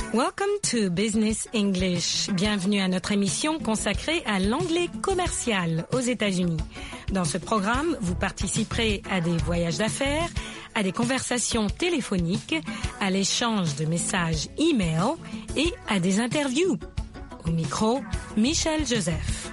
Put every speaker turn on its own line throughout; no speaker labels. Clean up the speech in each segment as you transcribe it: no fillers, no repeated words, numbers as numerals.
Welcome to Business English. Bienvenue à notre émission consacrée à l'anglais commercial aux États-Unis. Dans ce programme, vous participerez à des voyages d'affaires, à des conversations téléphoniques, à l'échange de messages e-mail et à des interviews. Au micro, Michel Joseph.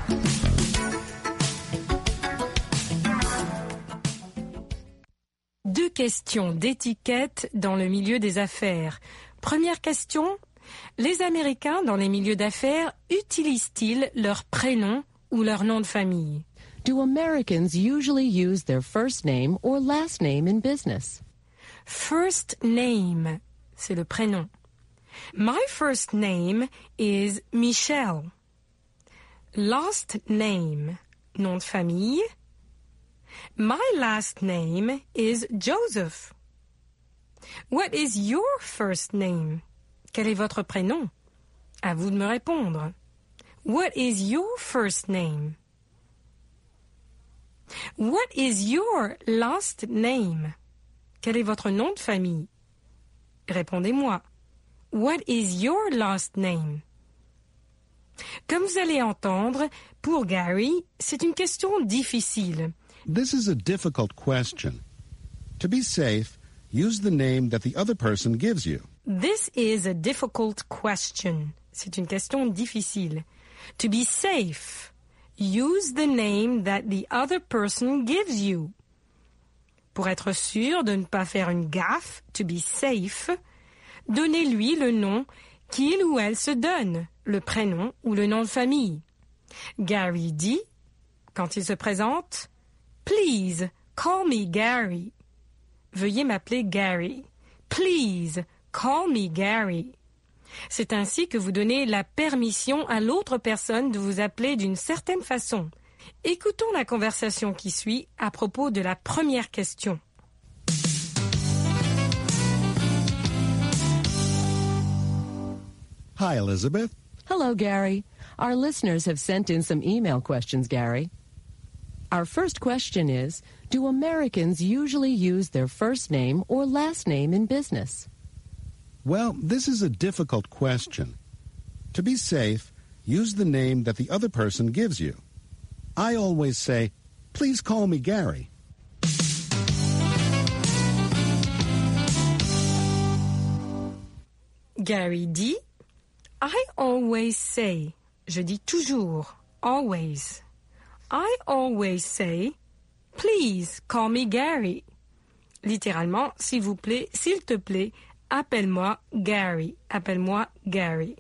Deux questions d'étiquette dans le milieu des affaires. Première question, les Américains dans les milieux d'affaires utilisent-ils leur prénom ou leur nom de famille?
Do Americans usually use their first name or last name in business?
First name, c'est le prénom. My first name is Michelle. Last name, nom de famille. My last name is Joseph. What is your first name? Quel est votre prénom? À vous de me répondre. What is your first name? What is your last name? Quel est votre nom de famille? Répondez-moi. What is your last name? Comme vous allez entendre, pour Gary, c'est une question difficile.
This is a difficult question. To be safe, use the name that the other person gives you.
This is a difficult question. C'est une question difficile. To be safe, use the name that the other person gives you. Pour être sûr de ne pas faire une gaffe, to be safe, donnez-lui le nom qu'il ou elle se donne, le prénom ou le nom de famille. Gary dit, quand il se présente, « Please, call me Gary ». Veuillez m'appeler Gary. Please, call me Gary. C'est ainsi que vous donnez la permission à l'autre personne de vous appeler d'une certaine façon. Écoutons la conversation qui suit à propos de la première question.
Hi, Elizabeth.
Hello, Gary. Our listeners have sent in some email questions, Gary. Our first question is, do Americans usually use their first name or last name in business?
Well, this is a difficult question. To be safe, use the name that the other person gives you. I always say, please call me Gary.
Gary dit, I always say, je dis toujours, always. I always say, please call me Gary. Littéralement, s'il vous plaît, s'il te plaît, appelle-moi Gary. Appelle-moi Gary.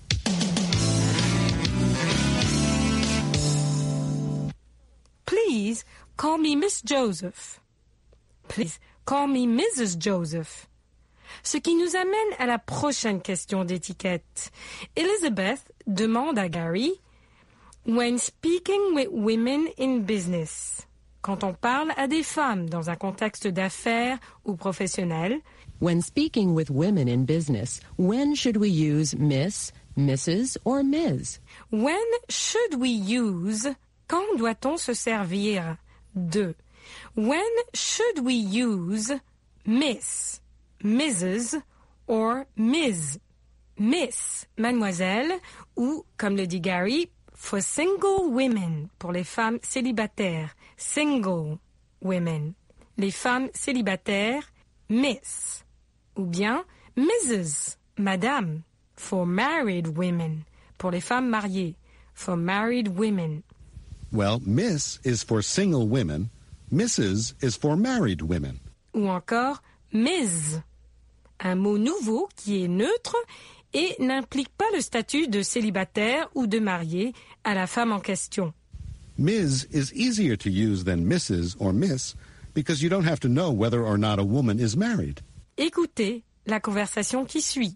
Please call me Miss Joseph. Please call me Mrs. Joseph. Ce qui nous amène à la prochaine question d'étiquette. Elizabeth demande à Gary, when speaking with women in business, quand on parle à des femmes dans un contexte d'affaires ou professionnel,
when speaking with women in business, when should we use Miss, Mrs. or Ms?
When should we use, quand doit-on se servir de? When should we use Miss, Mrs. or Ms? Miss, mademoiselle, ou, comme le dit Gary, for single women, pour les femmes célibataires, single women. Les femmes célibataires, Miss. Ou bien Mrs., madame, for married women, pour les femmes mariées, for married women.
Well, Miss is for single women, Mrs. is for married women.
Ou encore Ms., un mot nouveau qui est neutre et n'implique pas le statut de célibataire ou de marié à la femme en question.
Ms. is easier to use than Mrs. or Miss because you don't have to know whether or not a woman is married.
Écoutez la conversation qui suit.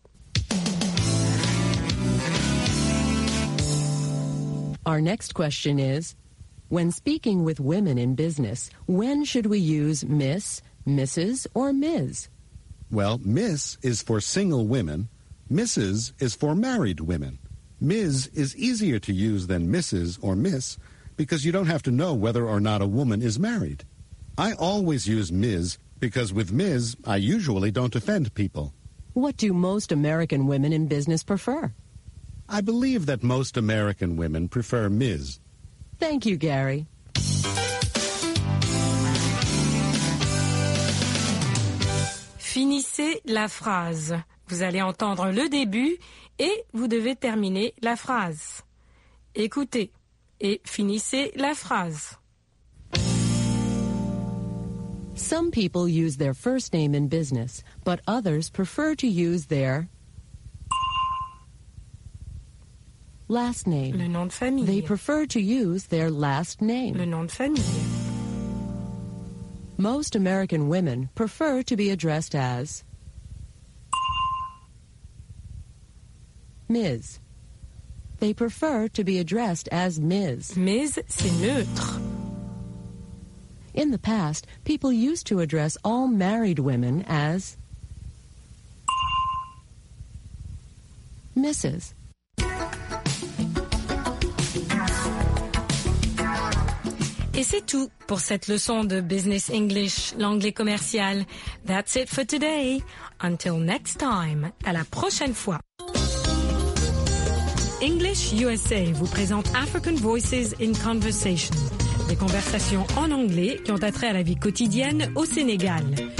Our next question is, when speaking with women in business, when should we use Miss, Mrs. or Ms?
Well, Miss is for single women, Mrs. is for married women. Ms. is easier to use than Mrs. or Miss because you don't have to know whether or not a woman is married. I always use Ms. because with Ms. I usually don't offend people.
What do most American women in business prefer?
I believe that most American women prefer Ms.
Thank you, Gary.
Finissez la phrase. Vous allez entendre le début et vous devez terminer la phrase. Écoutez et finissez la phrase.
Some people use their first name in business, but others prefer to use their last name.
Le nom de famille.
They prefer to use their last name.
Le nom de famille.
Most American women prefer to be addressed as Ms. They prefer to be addressed as Ms.
Ms, c'est neutre.
In the past, people used to address all married women as Mrs.
Et c'est tout pour cette leçon de Business English, l'anglais commercial. That's it for today. Until next time. À la prochaine fois. English USA vous présente African Voices in Conversation. Des conversations en anglais qui ont attrait à la vie quotidienne au Sénégal.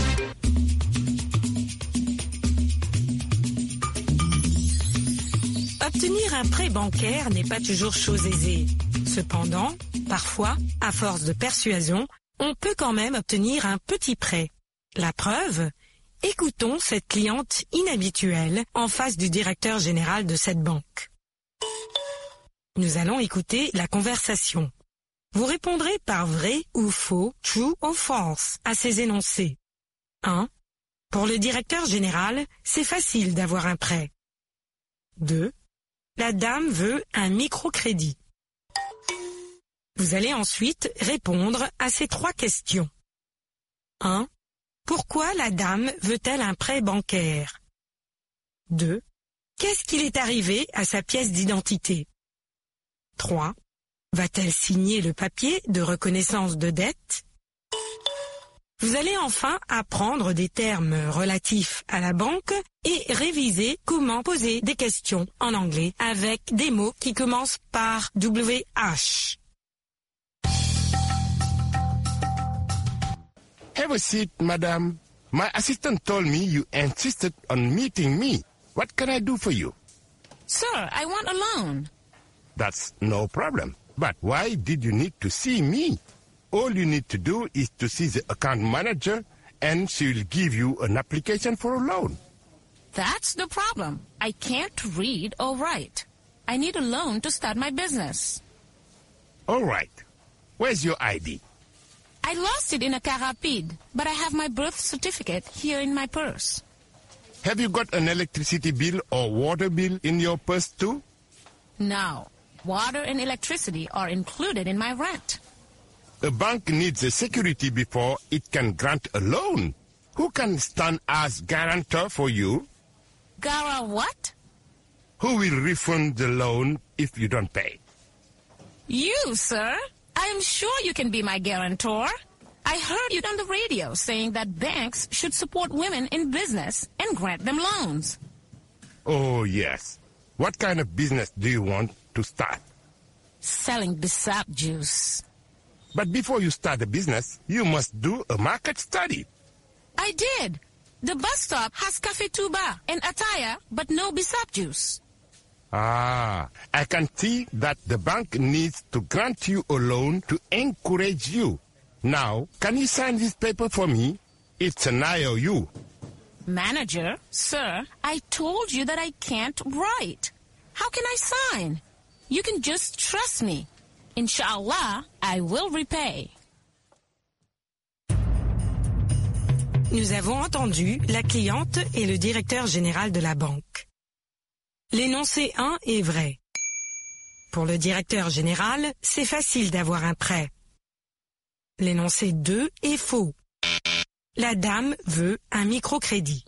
Obtenir un prêt bancaire n'est pas toujours chose aisée. Cependant, parfois, à force de persuasion, on peut quand même obtenir un petit prêt. La preuve ? Écoutons cette cliente inhabituelle en face du directeur général de cette banque. Nous allons écouter la conversation. Vous répondrez par vrai ou faux, true or false, à ces énoncés. 1. Pour le directeur général, c'est facile d'avoir un prêt. 2. La dame veut un microcrédit. Vous allez ensuite répondre à ces 3 questions. 1. Pourquoi la dame veut-elle un prêt bancaire? 2. Qu'est-ce qu'il est arrivé à sa pièce d'identité? 3. Va-t-elle signer le papier de reconnaissance de dette? Vous allez enfin apprendre des termes relatifs à la banque et réviser comment poser des questions en anglais avec des mots qui commencent par WH.
Have a seat, madam. My assistant told me you insisted on meeting me. What can I do for you?
Sir, I want a loan.
That's no problem. But why did you need to see me? All you need to do is to see the account manager and she will give you an application for a loan.
That's the problem. I can't read or write. I need a loan to start my business.
All right. Where's your ID?
I lost it in a car rapide, but I have my birth certificate here in my purse.
Have you got an electricity bill or water bill in your purse too?
No. Water and electricity are included in my rent.
A bank needs a security before it can grant a loan. Who can stand as guarantor for you?
Gara what?
Who will refund the loan if you don't pay?
You, sir. I am sure you can be my guarantor. I heard you on the radio saying that banks should support women in business and grant them loans.
Oh, yes. What kind of business do you want to start?
Selling Bissap juice.
But before you start a business, you must do a market study.
I did. The bus stop has Cafe Tuba and Ataya, but no Bissap juice.
Ah, I can see that the bank needs to grant you a loan to encourage you. Now, can you sign this paper for me? It's an IOU.
Manager, sir, I told you that I can't write. How can I sign? You can just trust me. Inshallah, I will repay.
Nous avons entendu la cliente et le directeur général de la banque. L'énoncé 1 est vrai. Pour le directeur général, c'est facile d'avoir un prêt. L'énoncé 2 est faux. La dame veut un microcrédit.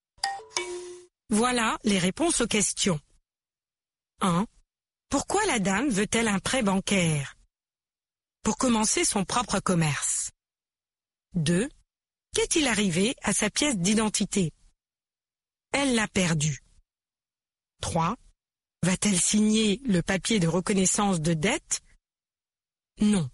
Voilà les réponses aux questions. 1. Pourquoi la dame veut-elle un prêt bancaire? Pour commencer son propre commerce. 2. Qu'est-il arrivé à sa pièce d'identité? elle l'a perdu? 3. Va-t-elle signer le papier de reconnaissance de dette? Non.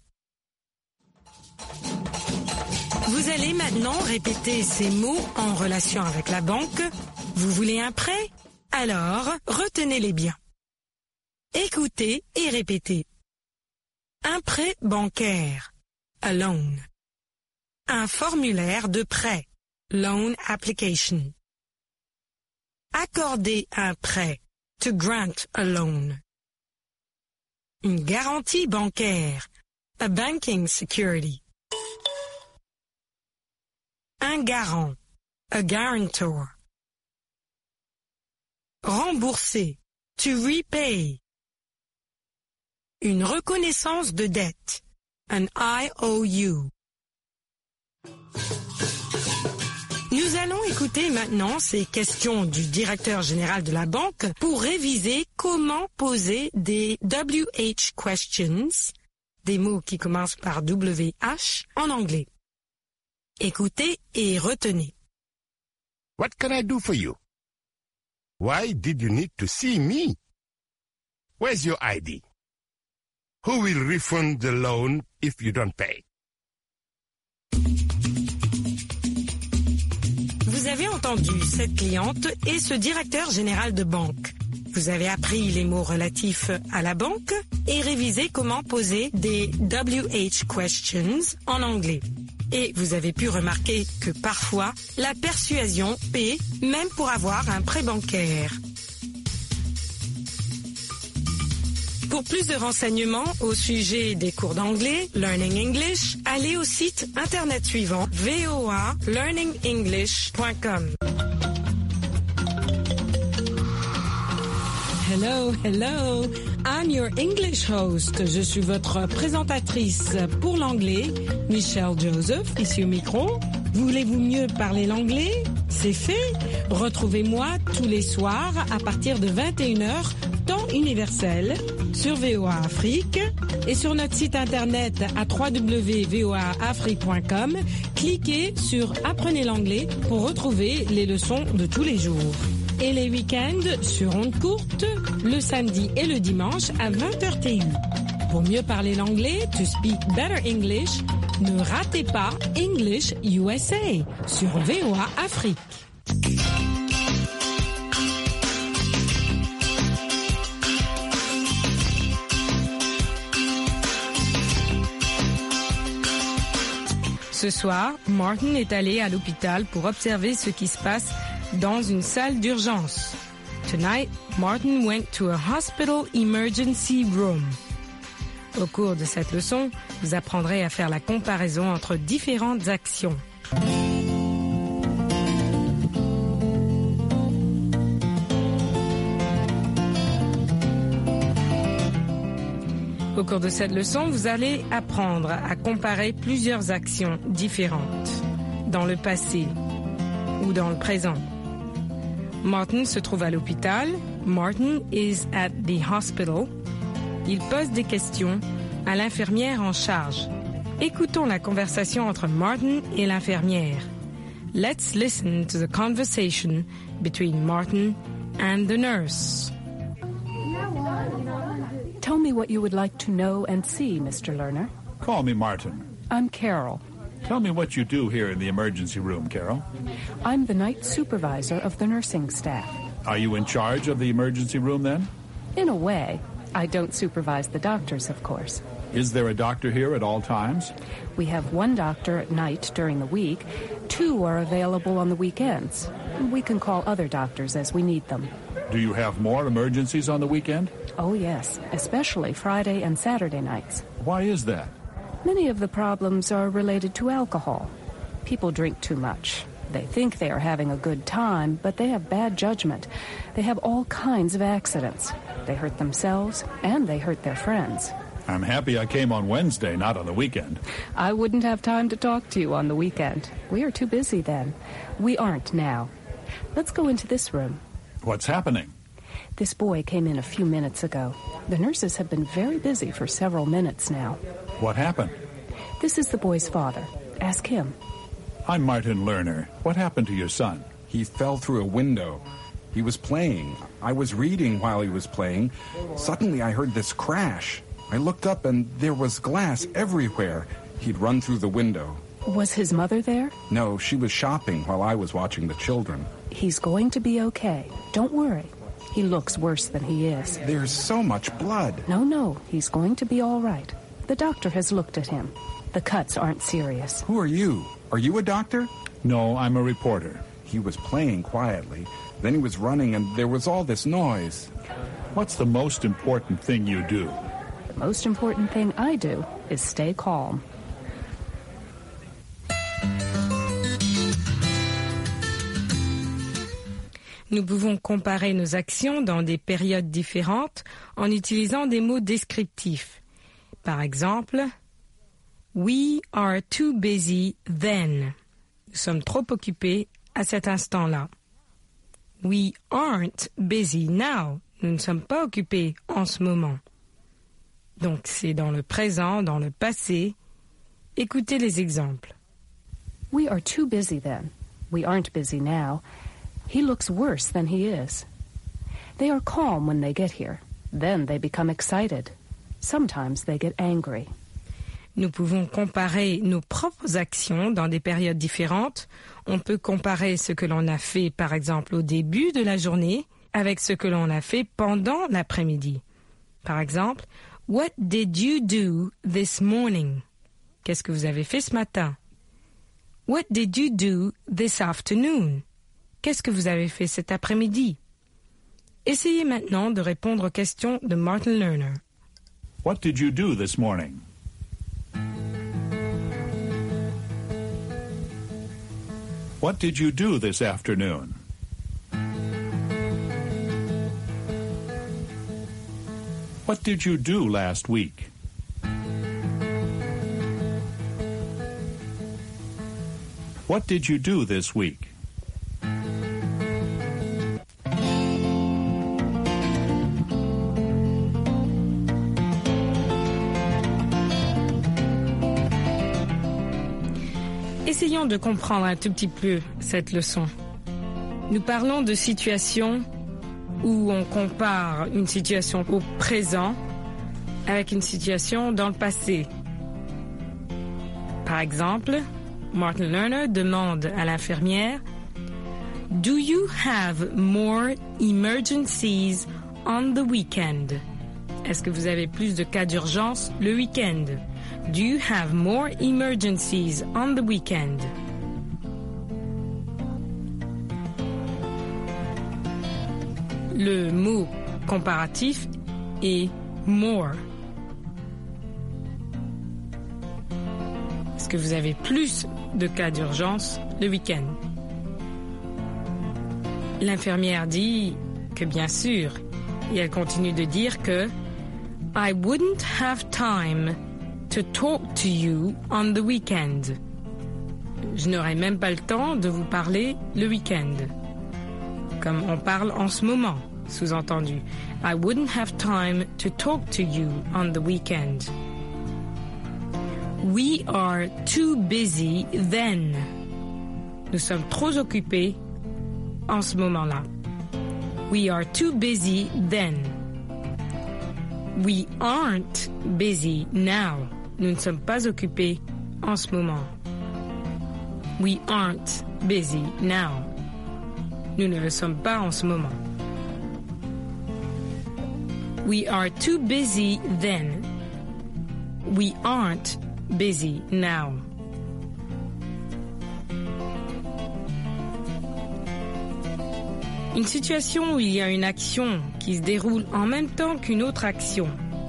Vous allez maintenant répéter ces mots en relation avec la banque. Vous voulez un prêt? Alors, retenez-les bien. Écoutez et répétez. Un prêt bancaire, a loan. Un formulaire de prêt, loan application. Accorder un prêt, to grant a loan. Une garantie bancaire, a banking security. Un garant, a guarantor. Rembourser, to repay. Une reconnaissance de dette, an IOU. Nous allons écouter maintenant ces questions du directeur général de la banque pour réviser comment poser des WH questions, des mots qui commencent par WH, en anglais. Écoutez et retenez.
What can I do for you? Why did you need to see me? Where's your ID? Who will refund the loan if you don't pay?
Vous avez entendu cette cliente et ce directeur général de banque. Vous avez appris les mots relatifs à la banque et révisé comment poser des WH questions en anglais. Et vous avez pu remarquer que parfois, la persuasion paie même pour avoir un prêt bancaire. Pour plus de renseignements au sujet des cours d'anglais, Learning English, allez au site internet suivant voalearningenglish.com. Hello, hello. I'm your English host. Je suis votre présentatrice pour l'anglais, Michelle Joseph, ici au micro. Voulez-vous mieux parler l'anglais? C'est fait. Retrouvez-moi tous les soirs à partir de 21h, temps universel, sur VOA Afrique et sur notre site internet à www.voaafrique.com. Cliquez sur Apprenez l'anglais pour retrouver les leçons de tous les jours. Et les week-ends sur ondes courtes, le samedi et le dimanche à 20h TU. Pour mieux parler l'anglais, to speak better English, ne ratez pas English USA sur VOA Afrique. Ce soir, Martin est allé à l'hôpital pour observer ce qui se passe dans une salle d'urgence. Tonight, Martin went to a hospital emergency room. Au cours de cette leçon, vous apprendrez à faire la comparaison entre différentes actions. Au cours de cette leçon, vous allez apprendre à comparer plusieurs actions différentes dans le passé ou dans le présent. Martin se trouve à l'hôpital. Martin is at the hospital. Il pose des questions à l'infirmière en charge. Écoutons la conversation entre Martin et l'infirmière. Let's listen to the conversation between Martin and the nurse.
Tell me what you would like to know and see, Mr. Lerner.
Call me Martin.
I'm Carol.
Tell me what you do here in the emergency room, Carol.
I'm the night supervisor of the nursing staff.
Are you in charge of the emergency room then?
In a way. I don't supervise the doctors, of course.
Is there a doctor here at all times?
We have one doctor at night during the week. 2 are available on the weekends. We can call other doctors as we need them.
Do you have more emergencies on the weekend?
Oh, yes, especially Friday and Saturday nights.
Why is that?
Many of the problems are related to alcohol. People drink too much. They think they are having a good time, but they have bad judgment. They have all kinds of accidents. They hurt themselves, and they hurt their friends.
I'm happy I came on Wednesday, not on the weekend.
I wouldn't have time to talk to you on the weekend. We are too busy then. We aren't now. Let's go into this room.
What's happening?
This boy came in a few minutes ago. The nurses have been very busy for several minutes now.
What happened?
This is the boy's father. Ask him.
I'm Martin Lerner. What happened to your son?
He fell through a window. He was playing. I was reading while he was playing. Suddenly I heard this crash. I looked up and there was glass everywhere. He'd run through the window.
Was his mother there?
No, she was shopping while I was watching the children.
He's going to be okay. Don't worry. He looks worse than he is.
There's so much blood.
No, he's going to be all right. The doctor has looked at him. The cuts aren't serious.
Who are you? Are you a doctor?
No, I'm a reporter.
He was playing quietly. Then he was running and there was all this noise.
What's the most important thing you do?
The most important thing I do is stay calm.
Nous pouvons comparer nos actions dans des périodes différentes en utilisant des mots descriptifs. Par exemple, We are too busy then. Nous sommes trop occupés à cet instant-là. We aren't busy now. Nous ne sommes pas occupés en ce moment. Donc c'est dans le présent, dans le passé. Écoutez les exemples.
We are too busy then. We aren't busy now. He looks worse than he is. They are calm when they get here. Then they become excited. Sometimes they get angry.
Nous pouvons comparer nos propres actions dans des périodes différentes. On peut comparer ce que l'on a fait, par exemple, au début de la journée avec ce que l'on a fait pendant l'après-midi. Par exemple, What did you do this morning? Qu'est-ce que vous avez fait ce matin? What did you do this afternoon? Qu'est-ce que vous avez fait cet après-midi? Essayez maintenant de répondre aux questions de Martin Lerner.
What did you do this morning? What did you do this afternoon? What did you do last week? What did you do this week?
Essayons de comprendre un tout petit peu cette leçon. Nous parlons de situations où on compare une situation au présent avec une situation dans le passé. Par exemple, Martin Lerner demande à l'infirmière « Do you have more emergencies on the weekend? » Est-ce que vous avez plus de cas d'urgence le week-end? Do you have more emergencies on the weekend? Le mot comparatif est more. Est-ce que vous avez plus de cas d'urgence le week-end? L'infirmière dit que bien sûr, et elle continue de dire que I wouldn't have time to talk to you on the weekend. Je n'aurai même pas le temps de vous parler le week-end. Comme on parle en ce moment, sous-entendu. I wouldn't have time to talk to you on the weekend. We are too busy then. Nous sommes trop occupés en ce moment-là. We are too busy then. We aren't busy now. Nous ne sommes pas occupés en ce moment. We aren't busy now. Nous ne le sommes pas en ce moment. We are too busy then. We aren't busy now. Une situation où il y a une action qui se déroule en même temps qu'une autre action.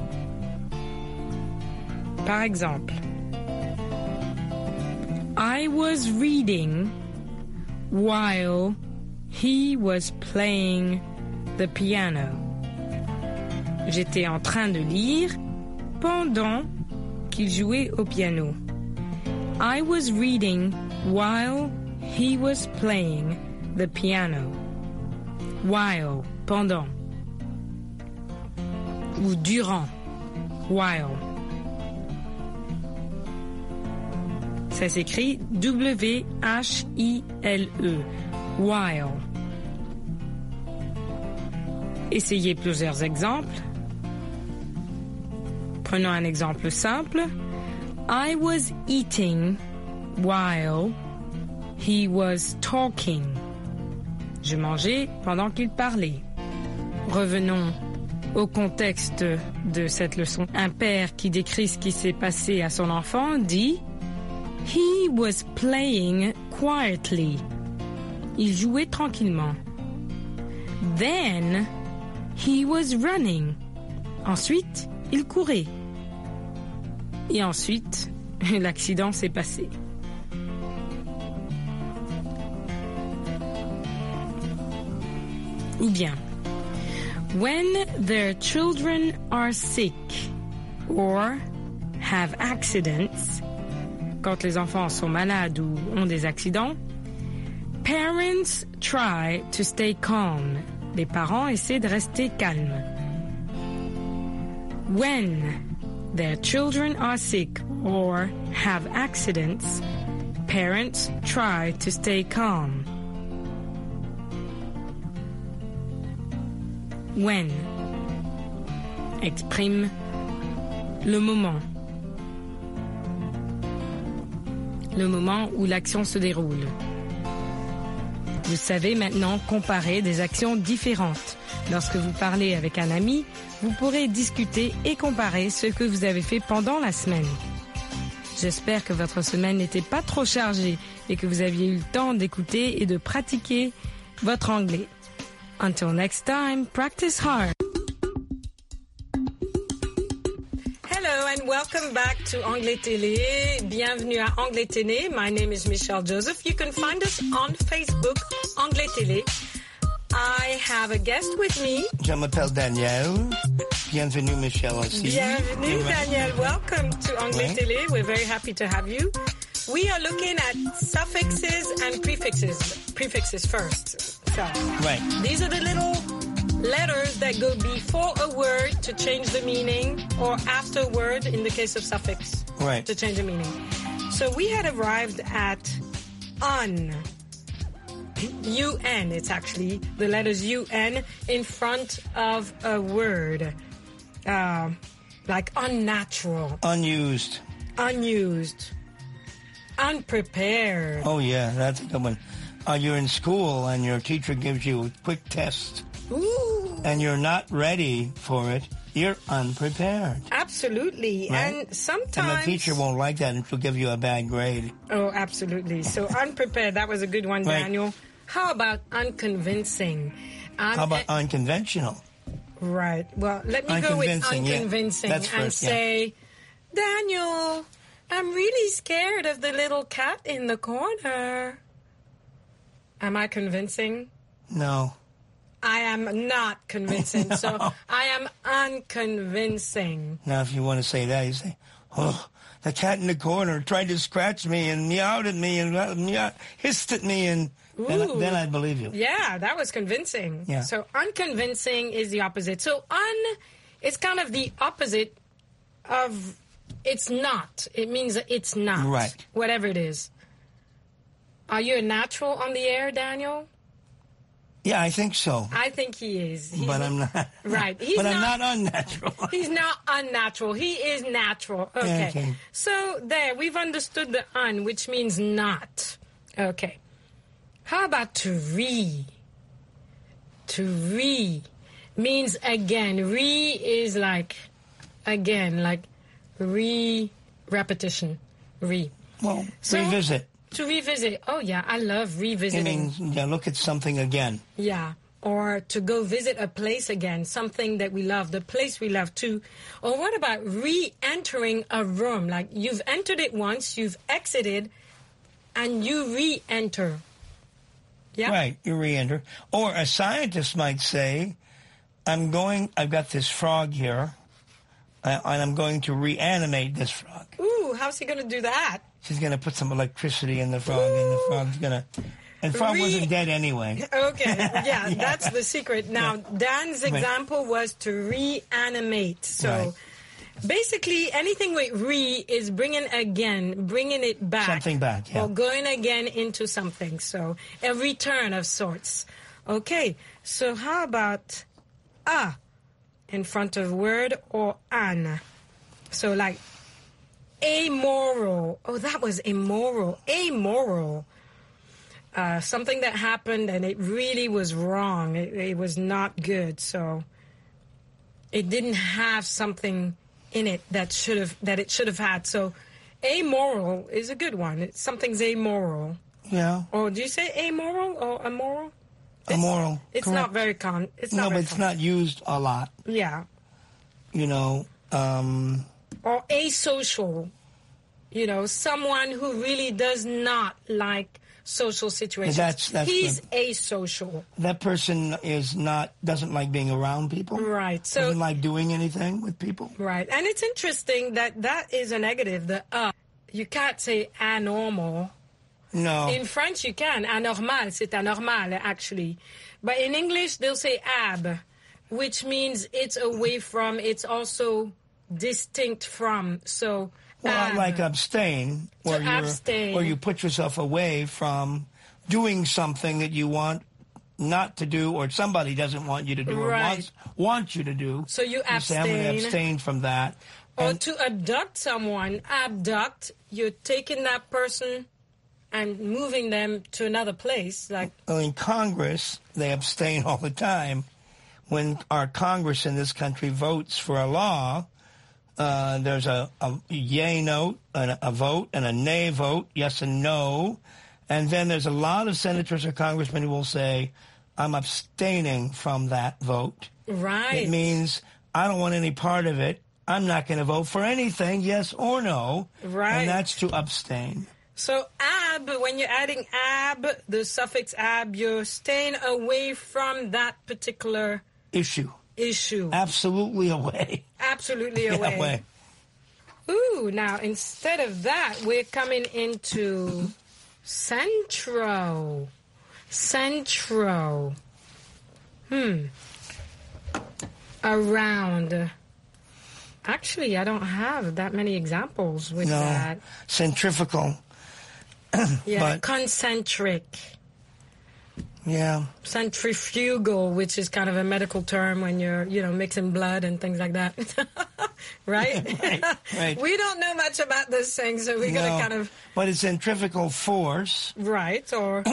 Par exemple, I was reading while he was playing the piano. J'étais en train de lire pendant qu'il jouait au piano. I was reading while he was playing the piano. While, pendant. Ou durant. While. Ça s'écrit W-H-I-L-E. while. Essayez plusieurs exemples. Prenons un exemple simple. I was eating while he was talking. Je mangeais pendant qu'il parlait. Revenons au contexte de cette leçon. Un père qui décrit ce qui s'est passé à son enfant dit « He was playing quietly ». Il jouait tranquillement. « Then, he was running ». Ensuite, il courait. Et ensuite, l'accident s'est passé. Ou bien, when their children are sick or have accidents, quand les enfants sont malades ou ont des accidents, parents try to stay calm. Les parents essaient de rester calmes. When their children are sick or have accidents, parents try to stay calm. When exprime le moment où l'action se déroule. Vous savez maintenant comparer des actions différentes. Lorsque vous parlez avec un ami, vous pourrez discuter et comparer ce que vous avez fait pendant la semaine. J'espère que votre semaine n'était pas trop chargée et que vous aviez eu le temps d'écouter et de pratiquer votre anglais. Until next time, practice hard. Hello and welcome back to Anglais Télé. Bienvenue à Anglais Télé. My name is Michelle Joseph. You can find us on Facebook, Anglais Télé. I have a guest with me.
Je m'appelle Daniel. Bienvenue, Michelle aussi.
Bienvenue, Daniel. Welcome to Anglais Télé. We're very happy to have you. We are looking at suffixes and prefixes. Prefixes first. So, these are the little letters that go before a word to change the meaning, or after a word in the case of suffix to change the meaning. So we had arrived at un. UN, it's actually the letters UN in front of a word. Like unnatural.
Unused.
Unprepared.
Oh, yeah, that's a good one. You're in school and your teacher gives you a quick test.
Ooh.
And you're not ready for it. You're unprepared.
Absolutely.
Right?
And sometimes...
And the teacher won't like that and she'll give you a bad grade.
Oh, absolutely. So unprepared, that was a good one, Daniel. How about unconvincing?
How about unconventional?
Right. Well, let me go with unconvincing and say, Daniel, I'm really scared of the little cat in the corner. Am I convincing?
No.
I am not convincing. No. So I am unconvincing.
Now, if you want to say that, you say, oh, the cat in the corner tried to scratch me and meowed at me and hissed at me, and then I'd believe you.
Yeah, that was convincing.
Yeah.
So unconvincing is the opposite. So it's kind of the opposite of it's not. It means that it's not.
Right.
Whatever it is. Are you a natural on the air, Daniel?
Yeah, I think so.
I think he is.
But I'm not.
Right.
I'm not unnatural.
He's not unnatural. He is natural. Okay. So there, we've understood the un, which means not. Okay. How about to re? To re means again. Re is like again, like repetition. Re.
Well, revisit.
To revisit. Oh, yeah, I love revisiting.
It means, look at something again.
Yeah, or to go visit a place again, something that we love, the place we love too. Or what about re-entering a room? Like you've entered it once, you've exited, and you re-enter. Yeah?
Right, you re-enter. Or a scientist might say, I've got this frog here, and I'm going to reanimate this frog.
Ooh, how's he going to do that?
She's going to put some electricity in the frog, and the frog's going to... And frog wasn't dead anyway.
Okay, yeah, that's the secret. Now, Dan's example was to reanimate. So Basically, anything with re is bringing it back.
Something back, yeah.
Or going again into something. So a return of sorts. Okay, so how about a in front of word or an? So like amoral. Oh, that was immoral. Amoral. Something that happened and it really was wrong. It was not good. So it didn't have something in it that it should have had. So amoral is a good one. Something's amoral.
Yeah.
Or do you say amoral or immoral?
Immoral.
It's
correct.
not very common. It's not
No, but
very
it's
common.
not used a lot.
Yeah.
You know.
Or asocial. You know, someone who really does not like social situations.
That's
He's asocial.
That person doesn't like being around people.
Right. So
doesn't like doing anything with people.
Right. And it's interesting that is a negative. You can't say anormal.
No.
In French, you can. Anormal, c'est anormal, actually. But in English, they'll say ab, which means it's away from, it's also distinct from. So,
well, like abstain, where you put yourself away from doing something that you want not to do, or somebody doesn't want you to do,
right.
or wants you to do.
So you abstain.
Say, I'm going to abstain from that.
Or to abduct someone, abduct, you're taking that person and moving them to another place. Like
in Congress, they abstain all the time. When our Congress in this country votes for a law, there's a yay note, and a vote, and a nay vote, yes and no. And then there's a lot of senators or congressmen who will say, I'm abstaining from that vote.
Right.
It means I don't want any part of it. I'm not going to vote for anything, yes or no.
Right.
And that's to abstain.
So ab, when you're adding ab, the suffix ab, you're staying away from that particular
issue. Absolutely away.
Absolutely away.
Away.
Ooh, now instead of that, we're coming into centro. Centro. Around. Actually, I don't have that many examples with that.
Centrifugal.
Yeah,
but,
concentric.
Yeah.
Centrifugal, which is kind of a medical term when you're, mixing blood and things like that. Right?
Right.
We don't know much about this thing, so we're going to kind of...
But it's centrifugal force.
Right, or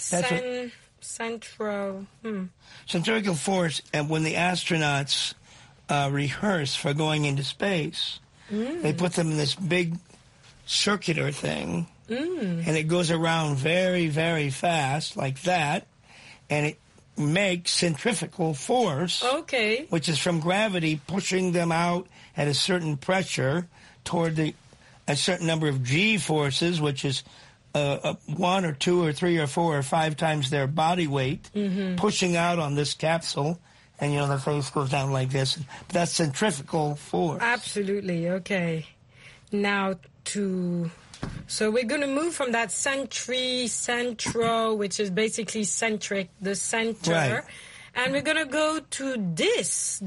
centro...
Centrifugal force, and when the astronauts rehearse for going into space, they put them in this big circular thing, and it goes around very, very fast, like that, and it makes centrifugal force, which is from gravity pushing them out at a certain pressure toward a certain number of G forces, which is 1 or 2 or 3 or 4 or 5 times their body weight, pushing out on this capsule, and the face goes down like this. That's centrifugal force.
Absolutely. Okay. Now so we're going to move from that centro, which is basically centric, the center,
right.
And we're going to go to dis,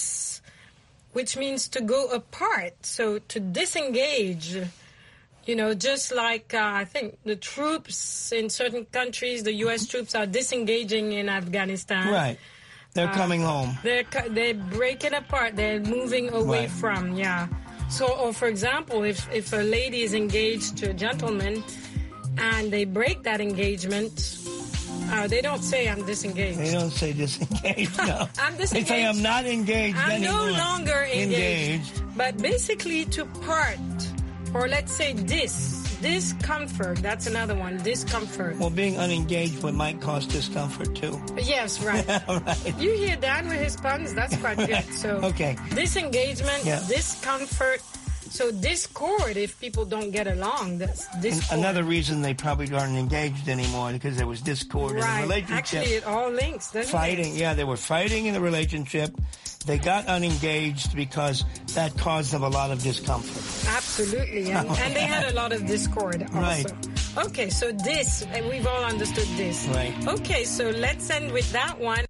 which means to go apart. So to disengage, just like I think the troops in certain countries, the U.S. troops are disengaging in Afghanistan.
Right. They're coming home.
They're breaking apart. They're moving away from, So, or for example, if a lady is engaged to a gentleman and they break that engagement, they don't say, I'm disengaged.
They don't say disengaged, no.
I'm disengaged.
They say, I'm not engaged
I'm
anymore.
no longer engaged. But basically to part, or let's say discomfort, that's another one, discomfort.
Well, being unengaged might cause discomfort, too.
Yes, right.
Right.
You hear Dan with his puns? That's quite good. So,
okay.
Disengagement, discomfort. So discord, if people don't get along, that's discord.
Another reason they probably aren't engaged anymore, because there was discord in the relationship.
Actually, it all links, doesn't
Fighting,
it?
they were fighting in the relationship. They got unengaged because that caused them a lot of discomfort.
Absolutely, and they had a lot of discord also.
Right.
Okay, so we've all understood this.
Right.
Okay, so let's end with that one.